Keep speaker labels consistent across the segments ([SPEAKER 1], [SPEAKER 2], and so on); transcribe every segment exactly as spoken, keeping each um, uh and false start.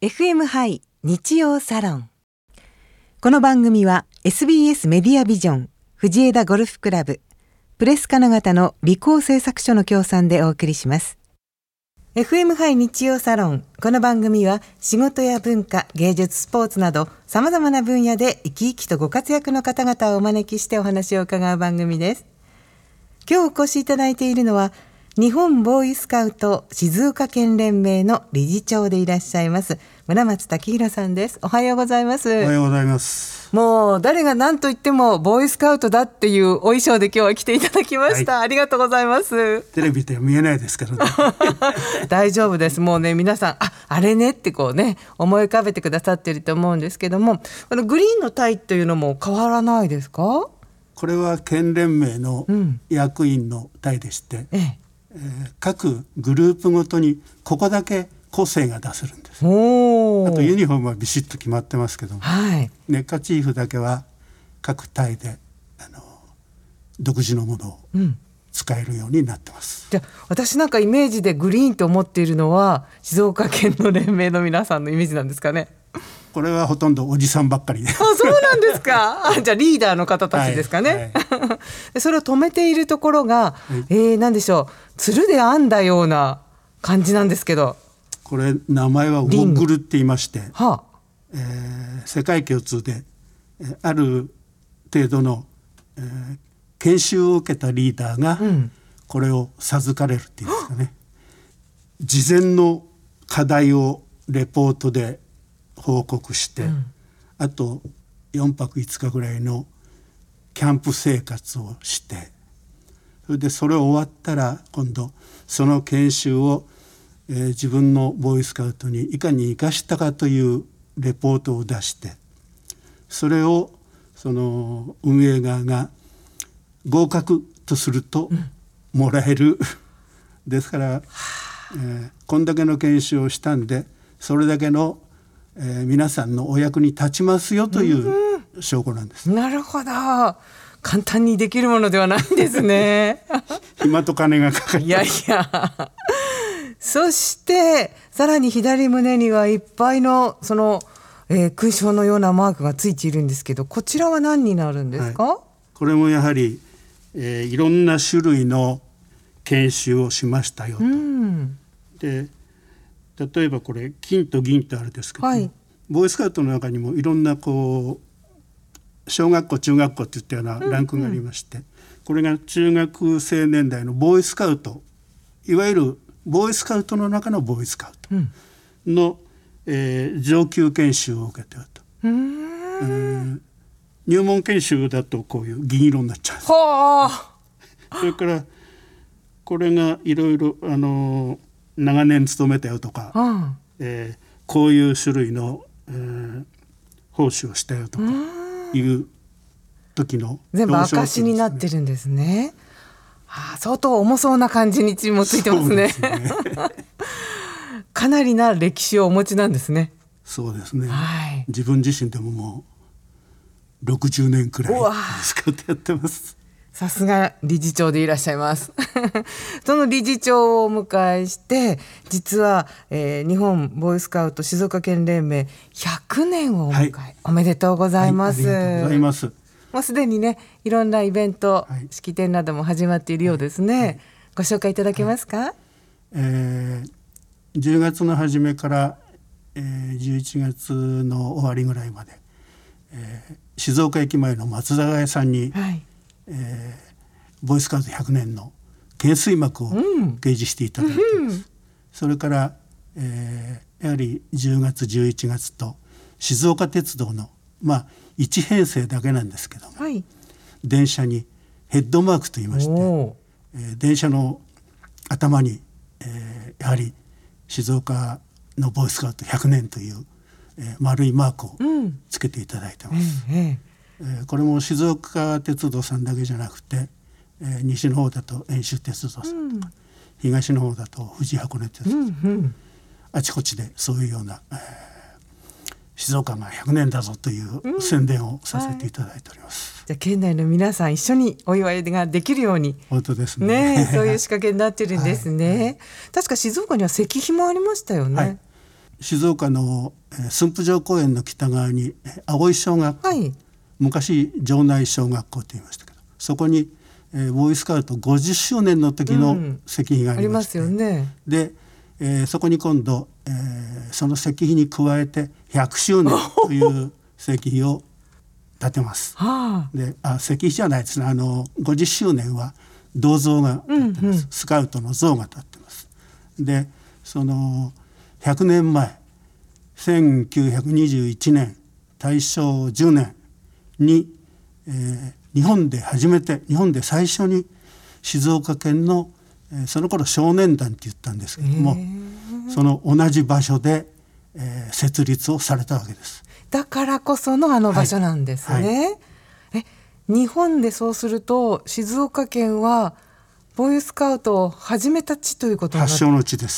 [SPEAKER 1] エフエム ハイ日曜サロン。この番組は エスビーエス メディアビジョン、藤枝ゴルフクラブ、プレス金型の理工製作所の協賛でお送りします。エフエム ハイ日曜サロン。この番組は仕事や文化、芸術、スポーツなど様々な分野で生き生きとご活躍の方々をお招きしてお話を伺う番組です。今日お越しいただいているのは日本ボーイスカウト静岡県連盟の理事長でいらっしゃいます村松毅弘さんです。おはようございます。
[SPEAKER 2] おはようございます。
[SPEAKER 1] もう誰が何と言ってもボーイスカウトだっていうお衣装で今日は来ていただきました、はい、ありがとうございます。
[SPEAKER 2] テレビでは見えないですからね
[SPEAKER 1] 大丈夫です。もうね、皆さん あ, あれねってこうね思い浮かべてくださっていると思うんですけども、このグリーンのタイというのも変わらないですか？
[SPEAKER 2] これは県連盟の役員のタイでして、うんえええー、各グループごとにここだけ個性が出せるんです。おあとユニフォームはビシッと決まってますけども、はい、ネッカチーフだけは各タイであの独自のものを使えるようになってます、
[SPEAKER 1] うん、じゃあ私なんかイメージでグリーンと思っているのは静岡県の連盟の皆さんのイメージなんですかね？
[SPEAKER 2] これはほとんどおじさんばっかりであ、
[SPEAKER 1] そうなんですかあ、じゃあリーダーの方たちですかね、はいはい、それを止めているところが、はい、えー、何でしょう、つるで編んだような感じなんですけど、
[SPEAKER 2] これ名前はウォッグルって言いまして、はあえー、世界共通で、えー、ある程度の、えー、研修を受けたリーダーがこれを授かれるっていうんですかね、うん、事前の課題をレポートで報告して、うん、あとよんぱくいつかぐらいのキャンプ生活をして、それでそれ終わったら今度その研修を、えー、自分のボーイスカウトにいかに生かしたかというレポートを出して、それをその運営側が合格とするともらえる、うん、ですから、えー、こんだけの研修をしたんでそれだけのえー、皆さんのお役に立ちますよという証拠なんです。
[SPEAKER 1] なるほど、簡単にできるものではないんですね
[SPEAKER 2] 暇と金がかかる。
[SPEAKER 1] いやいやそしてさらに左胸にはいっぱいのその、えー、勲章のようなマークがついているんですけど、こちらは何になるんですか？はい、
[SPEAKER 2] これもやはり、えー、いろんな種類の研修をしましたよと、うん、で例えばこれ金と銀ってあるんですけど、はい、ボーイスカウトの中にもいろんなこう小学校中学校っていったようなランクがありまして、うんうん、これが中学生年代のボーイスカウト、いわゆるボーイスカウトの中のボーイスカウトの、うんえー、上級研修を受けていると、うーん、入門研修だとこういう銀色になっちゃう。はあそれからこれがいろいろあのー長年勤めたよとか、うんえー、こういう種類の、えー、奉仕をしたよとかいう時の
[SPEAKER 1] 全部証になってるんですね。はあ、相当重そうな感じにもついてますね。そうですねかなりな歴史をお持ちなんですね。
[SPEAKER 2] そうですね、はい、自分自身でももうろくじゅうねんくらいスカウトやってます。
[SPEAKER 1] さすが理事長でいらっしゃいますその理事長をお迎えして、実は、えー、日本ボーイスカウト静岡県連盟ひゃくねんをお迎え、はい、おめでとうございます、
[SPEAKER 2] はい、ありがとうございます。
[SPEAKER 1] もうすでにね、いろんなイベント、はい、式典なども始まっているようですね、はいはい、ご紹介いただけますか？はい
[SPEAKER 2] えー、じゅうがつの初めから、えー、じゅういちがつの終わりぐらいまで、えー、静岡駅前の松坂屋さんに、はいえー、ボーイスカウトひゃくねんの懸垂幕を掲示していただいています、うん、それから、えー、やはりじゅうがつじゅういちがつと静岡鉄道の、まあ、いち編成だけなんですけども、はい、電車にヘッドマークといいまして、えー、電車の頭に、えー、やはり静岡のボーイスカウトひゃくねんという、えー、丸いマークをつけていただいてます、うんえーこれも静岡鉄道さんだけじゃなくて、えー、西の方だと遠州鉄道さんとか、うん、東の方だと富士箱根鉄道さん、うんうん、あちこちでそういうような、えー、静岡がひゃくねんだぞという宣伝をさせていただいております、
[SPEAKER 1] うんはい、じゃあ県内の皆さん一緒にお祝いができるように
[SPEAKER 2] 本当ですね、
[SPEAKER 1] ねそういう仕掛けになってるんですね、はい、確か静岡には石碑もありましたよね、はい
[SPEAKER 2] 静岡の、えー、駿府城公園の北側に青井小学校、はい、昔城内小学校と言いましたけど、そこに、えー、ボーイスカウトごじゅっしゅうねんの時の石碑がありまして、うん、ありますよね。で、えー、そこに今度、えー、その石碑に加えてひゃくしゅうねんという石碑を建てます。はあ、であ石碑じゃないですね、あのごじゅっしゅうねんは銅像が建ってます、うんうん、スカウトの像が建ってます。でそのひゃくねんまえせんきゅうひゃくにじゅういちねんたいしょうじゅうねんに、えー、日本で初めて日本で最初に静岡県の、えー、その頃少年団って言ったんですけども、その同じ場所で、えー、設立をされたわけです。
[SPEAKER 1] だからこそのあの場所なんですね。はいはい、え日本でそうすると静岡県はボーイスカウトを始めた地ということになって、
[SPEAKER 2] 発祥の地です。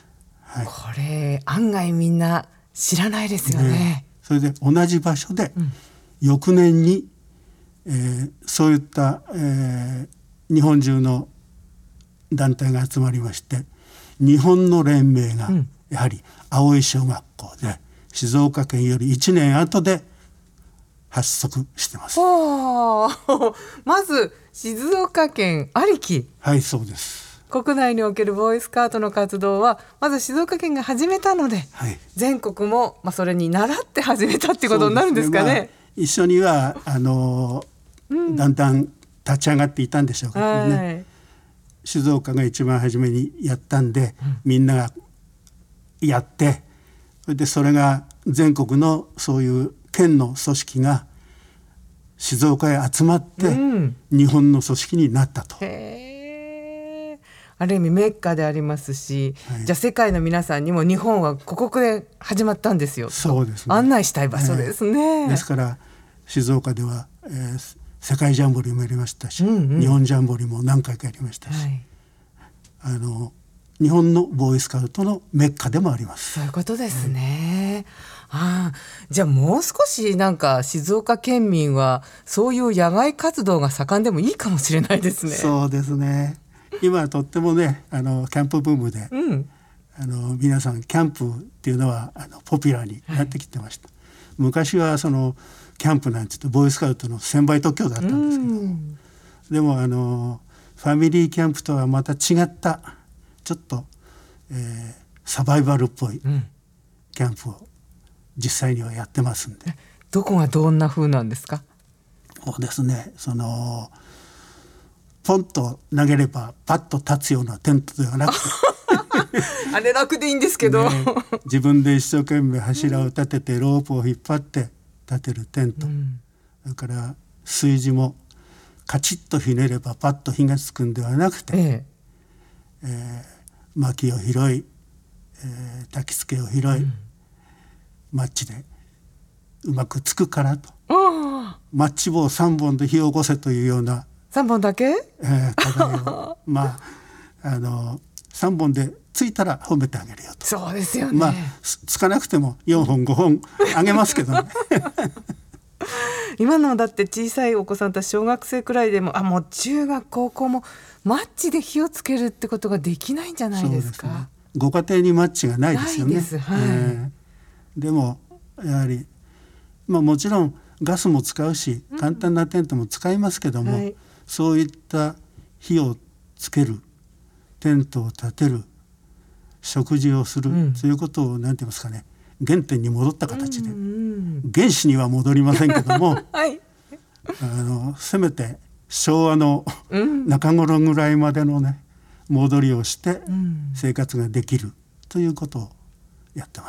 [SPEAKER 2] はい、
[SPEAKER 1] これ案外みんな知らないですよね。ね
[SPEAKER 2] それで同じ場所で、うん、翌年に、えー、そういった、えー、日本中の団体が集まりまして、日本の連盟がやはり青井小学校で、うん、静岡県よりいちねん後で発足してます。
[SPEAKER 1] まず静岡県ありき。
[SPEAKER 2] はい、そうです。
[SPEAKER 1] 国内におけるボーイスカウトの活動はまず静岡県が始めたので、はい、全国も、まあ、それに倣って始めたっていうことになるんですかね。
[SPEAKER 2] そうですね、まあ、一緒にはあの、うん、だんだん立ち上がっていたんでしょうけどね、はい、静岡が一番初めにやったんで、うん、みんながやって、それでそれが全国のそういう県の組織が静岡へ集まって、うん、日本の組織になったと。
[SPEAKER 1] へー、ある意味メッカでありますし、はい、じゃあ世界の皆さんにも日本はここで始まったんですよ。
[SPEAKER 2] そうですね、
[SPEAKER 1] 案内したい場所ですね。
[SPEAKER 2] えー、ですから静岡では、えー、世界ジャンボリーもやりましたし、うんうん、日本ジャンボリーも何回かやりましたし、はい、あの日本のボーイスカウトのメッカでもあります。
[SPEAKER 1] そういうことですね。はい、あじゃあもう少しなんか静岡県民はそういう野外活動が盛んでもいいかもしれないですね。
[SPEAKER 2] そうですね。今とってもね、あのキャンプブームで、うん、あの皆さんキャンプっていうのはあのポピュラーになってきてました。はい、昔はそのキャンプなんて言うとボーイスカウトの専売特許だったんですけど、うん、でもあのファミリーキャンプとはまた違ったちょっと、えー、サバイバルっぽいキャンプを実際にはやってますんで。
[SPEAKER 1] どこがどんな風なんですか？
[SPEAKER 2] そうですね、そのポンと投げればパッと立つようなテントではなくて
[SPEAKER 1] あれ楽でいいんですけど、ね、
[SPEAKER 2] 自分で一生懸命柱を立ててロープを引っ張って立てるテント、うん、それから炊事もカチッとひねればパッと火がつくんではなくて、えええー、薪を拾い、えー、焚き付けを拾い、うん、マッチでうまくつくからと、マッチ棒さんぼんで火を起こせというような
[SPEAKER 1] さんぼんだけ、
[SPEAKER 2] えー、課題をまああのさんぼんでついたら褒めてあげるよと。
[SPEAKER 1] そうですよね。
[SPEAKER 2] まあつかなくてもよんほんごほんあげますけどね
[SPEAKER 1] 今のだって小さいお子さんたち小学生くらいでもあもう中学高校もマッチで火をつけるってことができないんじゃないですか。そうですね、
[SPEAKER 2] ご家庭にマッチがないですよね。
[SPEAKER 1] ないです、はい、
[SPEAKER 2] えー、でもやはり、まあ、もちろんガスも使うし簡単なテントも使いますけども、うんはい、そういった火をつけるテントを立てる食事をする、うん、そういうことを何て言いますかね、原点に戻った形で、うんうん、原始には戻りませんけども、はい、あのせめて昭和の中頃ぐらいまでのね戻りをして生活ができるということをやってます。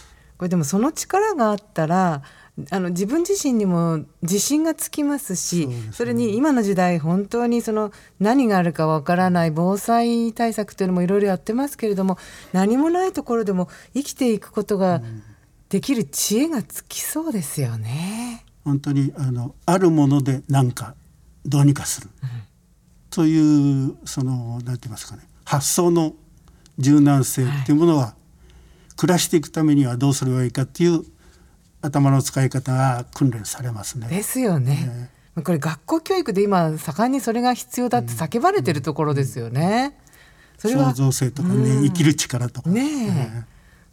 [SPEAKER 1] これでもその力があったらあの自分自身にも自信がつきますし、 そうですね、それに今の時代本当にその何があるかわからない防災対策というのもいろいろやってますけれども、何もないところでも生きていくことができる知恵がつきそうですよね。
[SPEAKER 2] 本当にあのあるもので何かどうにかする、うん、というその何て言いますかね、発想の柔軟性というものは、はい、暮らしていくためにはどうすればいいかっていう頭の使い方が訓練されますね。
[SPEAKER 1] ですよね、えー、これ学校教育で今盛んにそれが必要だって叫ばれてるところですよね、うんうん、
[SPEAKER 2] それは創造性とかね、うん、生きる力とか
[SPEAKER 1] ねえ、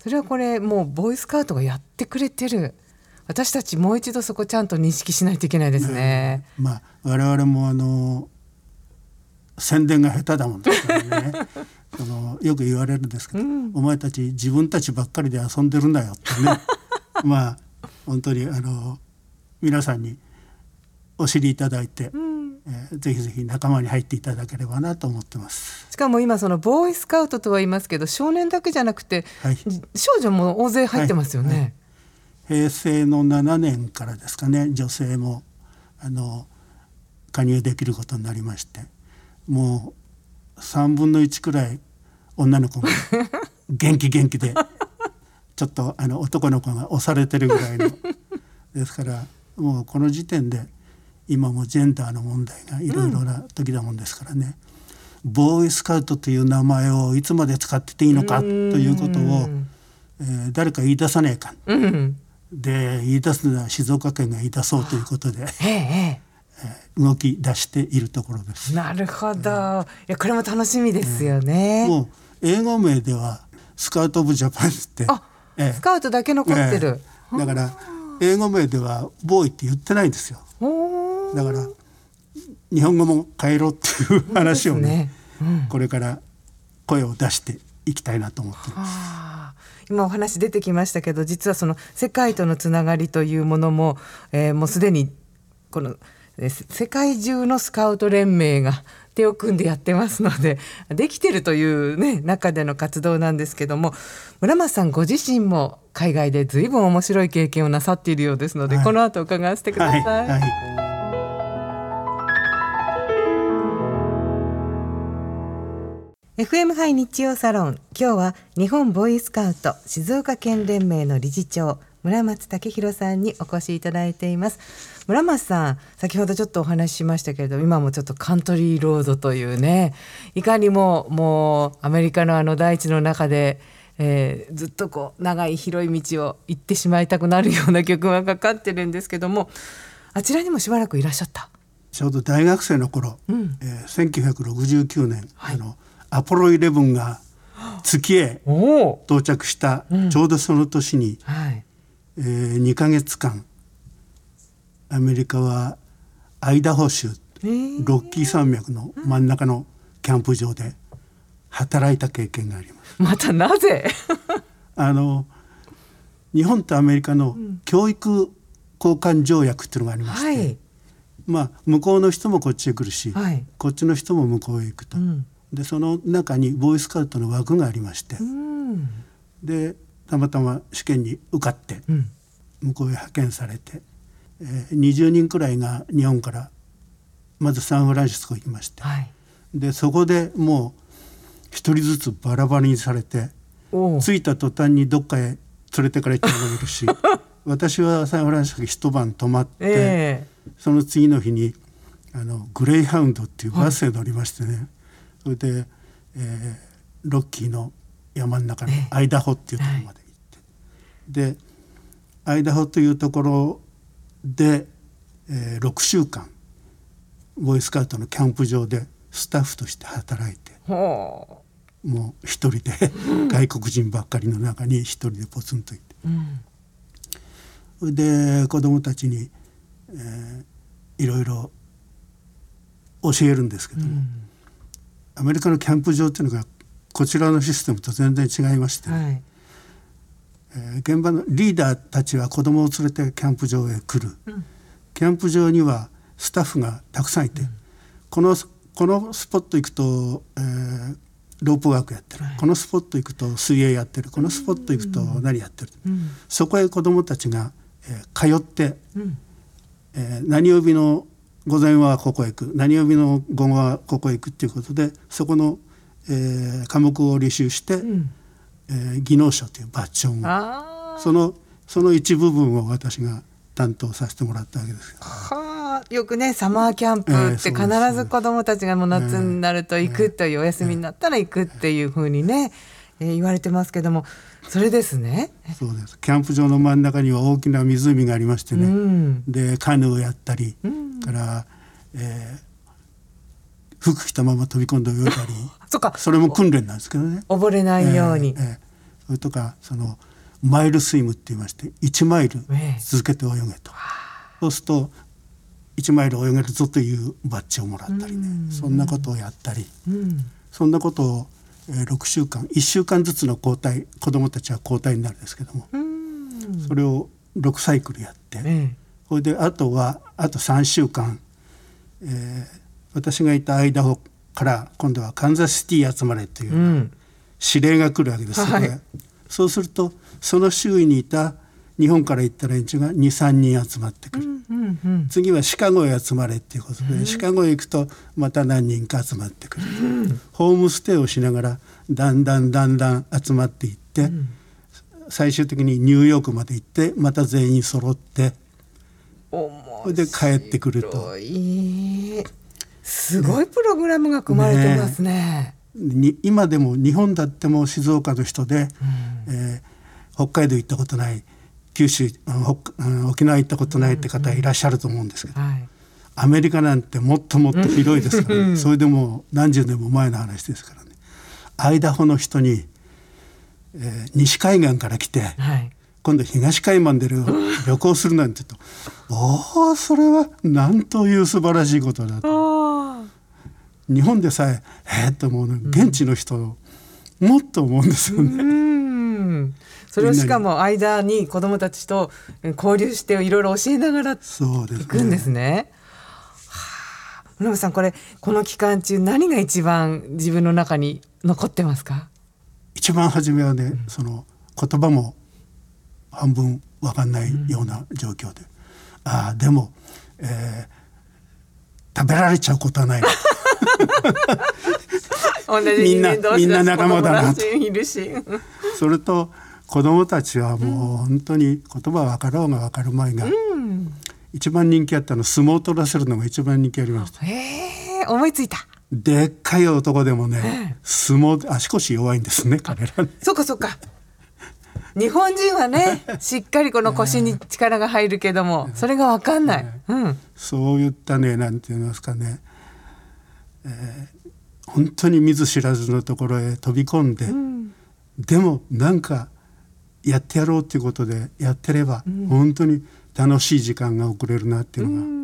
[SPEAKER 1] それはこれもうボーイスカウトがやってくれてる。私たちもう一度そこちゃんと認識しないといけないですね。
[SPEAKER 2] まあ我々もあの宣伝が下手だもんですからねあのよく言われるんですけど、うん、お前たち自分たちばっかりで遊んでるんだよってねまあ本当にあの皆さんにお知りいただいて、うんえー、ぜひぜひ仲間に入っていただければなと思ってます。
[SPEAKER 1] しかも今そのボーイスカウトとは言いますけど、少年だけじゃなくて、はい、少女も大勢入ってますよね。はいはい、
[SPEAKER 2] 平成のななねんからですかね、女性もあの加入できることになりまして、もうさんぶんのいちくらい女の子が元気元気でちょっとあの男の子が押されてるぐらいのですから、もうこの時点で今もジェンダーの問題がいろいろな時だもんですからね、うん、ボーイスカウトという名前をいつまで使ってていいのかということを、えー、誰か言い出さねえか、うん、で言い出すのは静岡県が言い出そうということで、えええー、動き出しているところです。
[SPEAKER 1] なるほど、えー、いやこれも楽しみですよね。
[SPEAKER 2] えー、もう英語名ではスカウトオブジャパンって、
[SPEAKER 1] あ、えー、スカウトだけ残ってる、
[SPEAKER 2] えー、だから英語名ではボーイって言ってないんですよ。だから日本語も変えろっていう話を ね, ね、うん、これから声を出していきたいなと思っています。
[SPEAKER 1] 今お話出てきましたけど、実はその世界とのつながりというものも、えー、もうすでにこの世界中のスカウト連盟が手を組んでやってますので、できてるという、ね、中での活動なんですけども、村松さんご自身も海外で随分面白い経験をなさっているようですので、はい、この後伺わせてください。はいはい、エフエム ハイ日曜サロン、今日は日本ボーイスカウト静岡県連盟の理事長村松武弘さんにお越しいただいています。村松さん、先ほどちょっとお話ししましたけれど、今もちょっとカントリーロードというね、いかにももうアメリカのあの大地の中で、えー、ずっとこう長い広い道を行ってしまいたくなるような曲がかかってるんですけども、あちらにもしばらくいらっしゃった。
[SPEAKER 2] ちょうど大学生の頃、うんえー、せんきゅうひゃくろくじゅうきゅうねん、はい、あのアポロじゅういちが月へ到着したちょうどその年に、うんはいえー、にかげつかんアメリカはアイダホ州、えー、ロッキー山脈の真ん中のキャンプ場で働いた経験があります。
[SPEAKER 1] またなぜ
[SPEAKER 2] あの日本とアメリカの教育交換条約っていうのがありまして、はいまあ、向こうの人もこっちへ来るし、はい、こっちの人も向こうへ行くと、うんでその中にボーイスカウトの枠がありまして、うん、でたまたま試験に受かって向こうへ派遣されて、えー、にじゅうにんくらいが日本からまずサンフランシスコ行きまして、はい、でそこでもう一人ずつバラバラにされて、着いた途端にどっかへ連れてかれちゃうのもいるし私はサンフランシスコ一晩泊まって、えー、その次の日にあのグレイハウンドっていうバスへ乗りましてね、はいそれで、えー、ロッキーの山の中のアイダホっていうところまで行って、はい、でアイダホというところで、えー、ろくしゅうかんボーイスカウトのキャンプ場でスタッフとして働いて、うん、もう一人で外国人ばっかりの中に一人でポツンといて、うん、で子どもたちに、えー、いろいろ教えるんですけども、うんアメリカのキャンプ場っていうのがこちらのシステムと全然違いまして、はいえー、現場のリーダーたちは子供を連れてキャンプ場へ来る、うん、キャンプ場にはスタッフがたくさんいて、うん、この、このスポット行くと、えー、ロープワークやってる、はい、このスポット行くと水泳やってるこのスポット行くと何やってる、うん、そこへ子供たちが、えー、通って、うんえー、何曜日の午前はここへ行く何曜日の午後はここへ行くっていうことでそこの、えー、科目を履修して、うんえー、技能賞というバッジをそのその一部分を私が担当させてもらったわけですよ。
[SPEAKER 1] はあ、よくねサマーキャンプって必ず子どもたちがもう夏になると行くという、えー、お休みになったら行くっていうふうにね、えー、言われてますけどもそれですね。
[SPEAKER 2] そうです。キャンプ場の真ん中には大きな湖がありましてね、うん、でカヌーをやったり、うんから、えー、服着たまま飛び込んで泳いだりそ, かそれも訓練なんですけどね
[SPEAKER 1] 溺れないように、えーえ
[SPEAKER 2] それとかそのマイルスイムって言いましていちマイル続けて泳げと、ええ、そうするといちマイル泳げるぞというバッジをもらったりね、うん、そんなことをやったり、うん、そんなことを、えー、ろくしゅうかんいっしゅうかんずつの交代子どもたちは交代になるんですけども、うん、それをろくサイクルやって、ええ、それであとはあとさんしゅうかん、えー、私がいたアイダホから今度はカンザスシティ集まれという、うん、指令が来るわけです、はい、そうするとその周囲にいた日本から行った連中が にさんにん集まってくる、うんうんうん、次はシカゴへ集まれっていうことで、うん、シカゴへ行くとまた何人か集まってくる、うん、ホームステイをしながらだんだんだんだん集まっていって、うん、最終的にニューヨークまで行ってまた全員揃ってそれで帰ってくると。
[SPEAKER 1] すごいプログラムが組まれてますね。
[SPEAKER 2] ね、今でも日本だっても静岡の人で、うんえー、北海道行ったことない九州、うん、沖縄行ったことないって方いらっしゃると思うんですけど、うんうんはい、アメリカなんてもっともっと広いですから、ね、それでも何十年も前の話ですからね。アイダホの人に、えー、西海岸から来て、はい、今度東海岸で旅行するなんて言うとおおそれはなんという素晴らしいことだと。日本でさええー、っともう現地の人、うん、もっと思うんですよね。
[SPEAKER 1] うんそれをしかも間に子どもたちと交流していろいろ教えながら行くんですね。はあ、村上さんこれこの期間中何が一番自分の中に残ってますか？
[SPEAKER 2] 一番初めはね、うん、その言葉も半分分かんないような状況で、うん、あでも、えー、食べられちゃうことはないみんなみんな仲間だなと。それと子どもたちはもう本当に言葉分かろうが分かるまいが、うん、一番人気あったの相撲を取らせるのが一番人気ありました。
[SPEAKER 1] へー思いついた。
[SPEAKER 2] でっかい男でもね、相撲足腰弱いんですね彼らね。
[SPEAKER 1] そうかそうか日本人はねしっかりこの腰に力が入るけどもそれが分かんない、うん、
[SPEAKER 2] そういったねなんて言いますかね、えー、本当に見ず知らずのところへ飛び込んで、うん、でもなんかやってやろうっていうことでやってれば、うん、本当に楽しい時間が送れるなっていうのが、うん、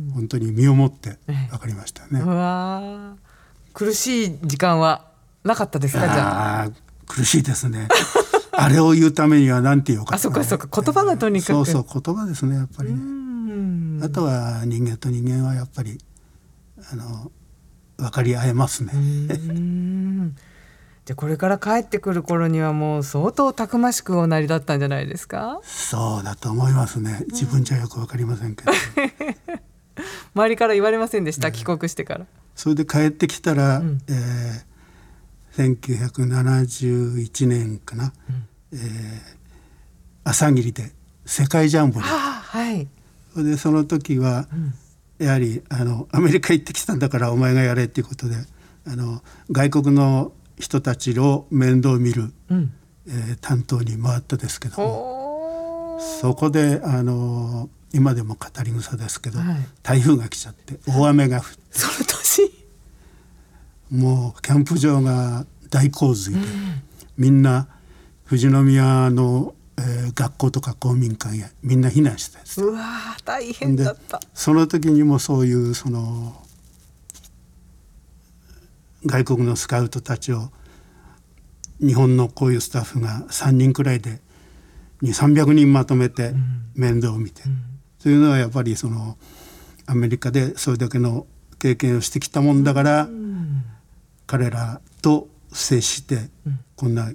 [SPEAKER 2] 本当に身をもって分かりましたね。
[SPEAKER 1] うわ苦しい時間はなかったですか？じゃあ
[SPEAKER 2] 苦しいですねあれを言うためには何て言おうか、ね、
[SPEAKER 1] あそうかそうか言葉がとにかく、
[SPEAKER 2] そうそう言葉ですねやっぱりね。うんあとは人間と人間はやっぱりあの分かり合えますね。うん
[SPEAKER 1] でこれから帰ってくる頃にはもう相当たくましくおなりだったんじゃないですか？
[SPEAKER 2] そうだと思いますね。自分じゃよく分かりませんけど、
[SPEAKER 1] うん、周りから言われませんでした、ね、帰国してから。
[SPEAKER 2] それで帰ってきたら、うんえー、せんきゅうひゃくななじゅういちねんかな、うんえー、朝霧で世界ジャンボリー、はい、それでその時は、うん、やはりあのアメリカ行ってきたんだからお前がやれっていうことであの外国の人たちを面倒見る、うんえー、担当に回ったですけどもそこであの今でも語り草ですけど、はい、台風が来ちゃって大雨が降って、
[SPEAKER 1] その年
[SPEAKER 2] もうキャンプ場が大洪水で、うん、みんな富士宮の、えー、学校とか公民館へみんな避難してたんです。
[SPEAKER 1] うわ大変だった。
[SPEAKER 2] その時にもそういうその外国のスカウトたちを日本のこういうスタッフがさんにんくらいでにせんさんびゃくにんまとめて面倒を見て、うん、というのはやっぱりそのアメリカでそれだけの経験をしてきたもんだから、うん、彼らと接して、うん、こんな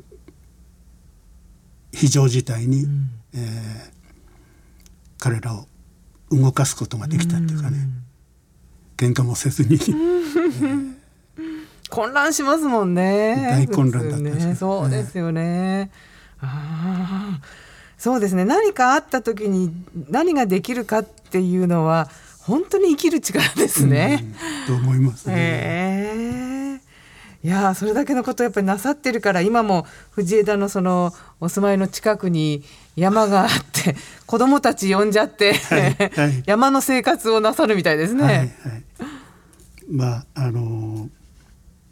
[SPEAKER 2] 非常事態に、うんえー、彼らを動かすことができたっていうかね、うん、喧嘩もせずに、えー
[SPEAKER 1] 混乱しますもんね。
[SPEAKER 2] 大混乱だったんですね。
[SPEAKER 1] そうですよね。あそうですね。何かあった時に何ができるかっていうのは本当に生きる力ですね。
[SPEAKER 2] うん、と思いますね。
[SPEAKER 1] えー、いやそれだけのことをやっぱりなさってるから今も藤枝のそのお住まいの近くに山があって子どもたち呼んじゃって、はいはい、山の生活をなさるみたいですね。はいはい、
[SPEAKER 2] まああのー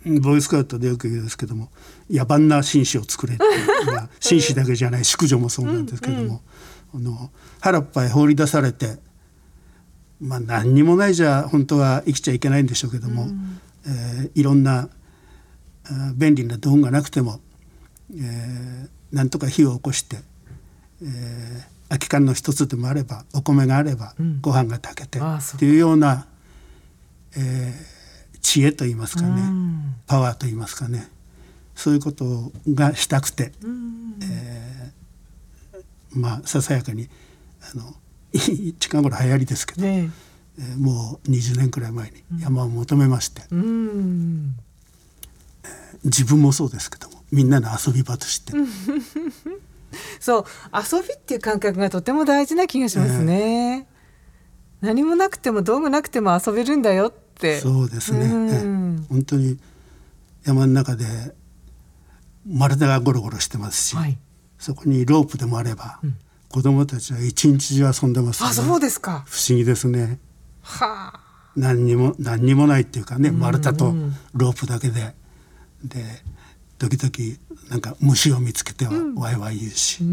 [SPEAKER 2] ボーイスカウトでよく言うんですけども、野蛮な紳士を作れってまあ紳士だけじゃない淑女もそうなんですけども、うんうん、あの原っぱへ放り出されて、まあ、何にもないじゃ本当は生きちゃいけないんでしょうけども、うんえー、いろんな便利な道具がなくても、えー、なんとか火を起こして、えー、空き缶の一つでもあればお米があればご飯が炊けてっていうような、えー、知恵といいますかね、うん、パワーといいますかね、そういうことがしたくて、うんえー、まあささやかにあの近頃流行りですけど、ねえー、もうにじゅうねんくらい前に山を求めまして、うんえー、自分もそうですけどもみんなの遊び場として
[SPEAKER 1] そう遊びっていう感覚がとても大事な気がしますね、えー、何もなくても道具なくても遊べるんだよって。
[SPEAKER 2] そうですね、うんえー、本当に山の中で丸太がゴロゴロしてますし、はい、そこにロープでもあれば、うん、子供たちは一日中遊んでます、ね、
[SPEAKER 1] あ、そうですか。
[SPEAKER 2] 不思議ですね。はあ、何にも何にもないっていうかね、丸太とロープだけで、で時々なんか虫を見つけてはワイワイ言うし、うん、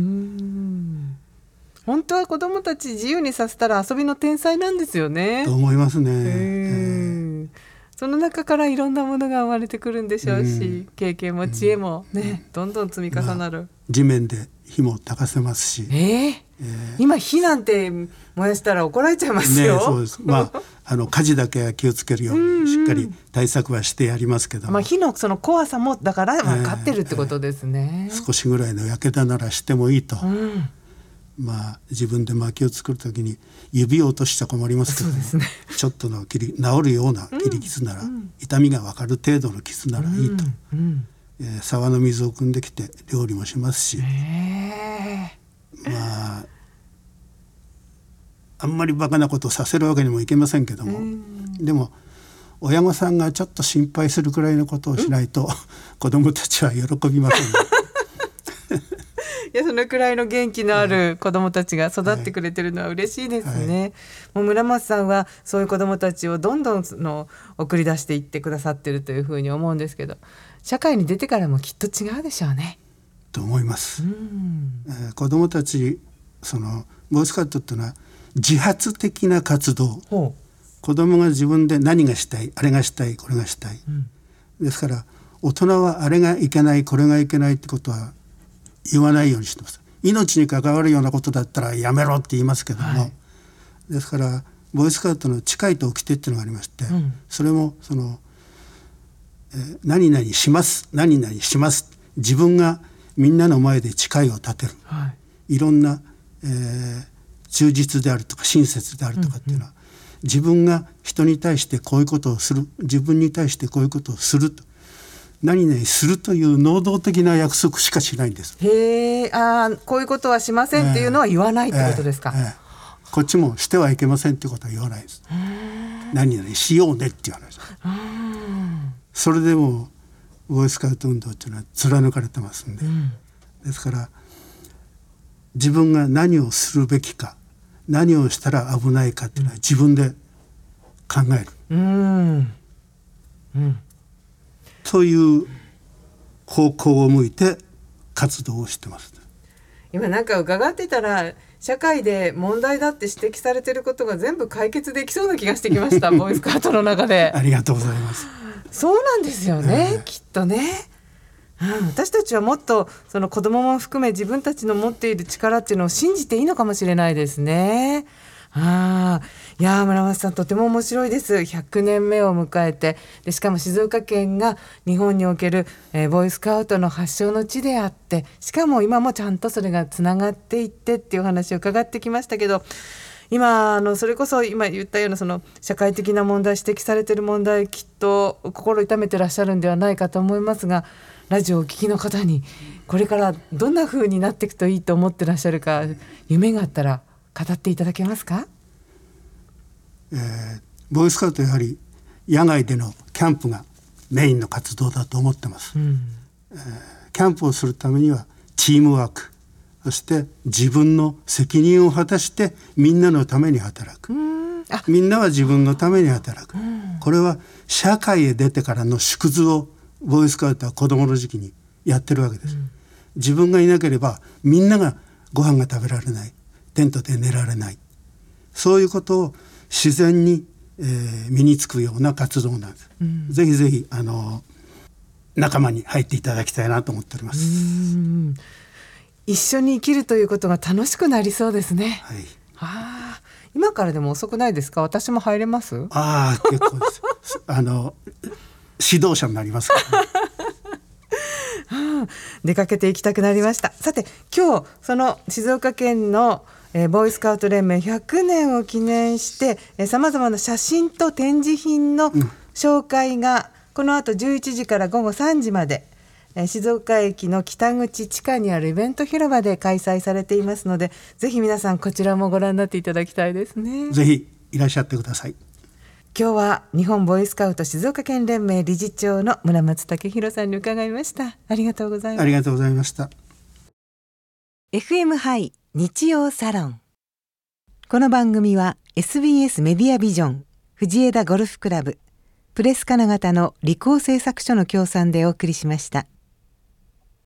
[SPEAKER 1] 本当は子供たち自由にさせたら遊びの天才なんですよね。
[SPEAKER 2] と思いますね。
[SPEAKER 1] えー、その中からいろんなものが生まれてくるんでしょうし、うん、経験も知恵もね、うん、どんどん積み重なる、まあ、
[SPEAKER 2] 地面で火も焚かせますし、
[SPEAKER 1] えーえー、今火なんて燃やしたら怒られちゃいますよ、
[SPEAKER 2] ね、そうです、まあ、あの火事だけは気をつけるようにしっかり対策はしてやりますけども、
[SPEAKER 1] まあ、火のその怖さもだから分かってるってことですね、
[SPEAKER 2] えーえー、少しぐらいの焼けたならしてもいいと、うんまあ、自分で薪を作るときに指を落としちゃ困りますけど、そうですね、ちょっとの切り治るような切り傷なら、うん、痛みが分かる程度の傷ならいいと、うんうんえー、沢の水を汲んできて料理もしますし、えー、まああんまりバカなことをさせるわけにもいけませんけども、でも親御さんがちょっと心配するくらいのことをしないと子どもたちは喜びません
[SPEAKER 1] いやそのくらいの元気のある子どもたちが育ってくれてるのは嬉しいですね、はいはい、もう村松さんはそういう子どもたちをどんどんの送り出していってくださってるというふうに思うんですけど、社会に出てからもきっと違うでしょうね
[SPEAKER 2] と思います、うんえー、子どもたちそのボーイスカウトっていうのは自発的な活動、子どもが自分で何がしたいあれがしたいこれがしたい、うん、ですから大人はあれがいけないこれがいけないってことは言わないようにしてます。命に関わるようなことだったらやめろって言いますけども、はい、ですからボーイスカウトの誓いと掟っていうのがありまして、うん、それもその、えー、何々します何々します自分がみんなの前で誓いを立てる、はい、いろんな、えー、忠実であるとか親切であるとかっていうのは、うんうん、自分が人に対してこういうことをする自分に対してこういうことをすると何々するという能動的な約束しかしないんです。
[SPEAKER 1] へえ、あ、こういうことはしませんっていうのは言わないってことですか、えーえーえ
[SPEAKER 2] ー、こっちもしてはいけませんってことは言わないです。何々しようねって言わないです。それでもボーイスカウト運動っていうのは貫かれてますんで、うん、ですから自分が何をするべきか何をしたら危ないかっていうのは自分で考える、うんうんという方向を向いて活動をしてます。
[SPEAKER 1] 今なんか伺ってたら社会で問題だって指摘されていることが全部解決できそうな気がしてきましたボーイスカートの中で
[SPEAKER 2] ありがとうございます。
[SPEAKER 1] そうなんですよね、えー、きっとね、うん、私たちはもっとその子供も含め自分たちの持っている力っていうのを信じていいのかもしれないですね。あいや村松さんとても面白いです。ひゃくねんめを迎えてでしかも静岡県が日本における、えー、ボーイスカウトの発祥の地であってしかも今もちゃんとそれがつながっていってっていう話を伺ってきましたけど、今あのそれこそ今言ったようなその社会的な問題指摘されている問題きっと心痛めてらっしゃるんではないかと思いますが、ラジオをお聞きの方にこれからどんな風になっていくといいと思ってらっしゃるか夢があったら語っていただけますか。
[SPEAKER 2] えー、ボーイスカウトはやはり野外でのキャンプがメインの活動だと思ってます、うんえー、キャンプをするためにはチームワークそして自分の責任を果たしてみんなのために働く、うんみんなは自分のために働く、うん、これは社会へ出てからの縮図をボーイスカウトは子どもの時期にやってるわけです、うん、自分がいなければみんながご飯が食べられない、テントで寝られない、そういうことを自然に、えー、身につくような活動なんです、うん、ぜひぜひあの仲間に入っていただきたいなと思っております。
[SPEAKER 1] うん、一緒に生きるということが楽しくなりそうですね。
[SPEAKER 2] はい、
[SPEAKER 1] あ、今からでも遅くないですか？私も入れます？
[SPEAKER 2] あ、結構ですあの指導者になりますからね
[SPEAKER 1] 出かけていきたくなりました。さて今日その静岡県の、えー、ボーイスカウト連盟ひゃくねんを記念してさまざまな写真と展示品の紹介が、うん、この後じゅういちじからごごさんじまで、えー、静岡駅の北口地下にあるイベント広場で開催されていますので、ぜひ皆さんこちらもご覧になっていただきたいですね。
[SPEAKER 2] ぜひいらっしゃってください。
[SPEAKER 1] 今日は日本ボーイスカウト静岡県連盟理事長の村松武弘さんに伺いました。ありがとうございました。
[SPEAKER 2] ありがとうございました。
[SPEAKER 1] エフエム ハイ日曜サロン。この番組は エスビーエス メディアビジョン、藤枝ゴルフクラブ、プレス金型の理工製作所の協賛でお送りしました。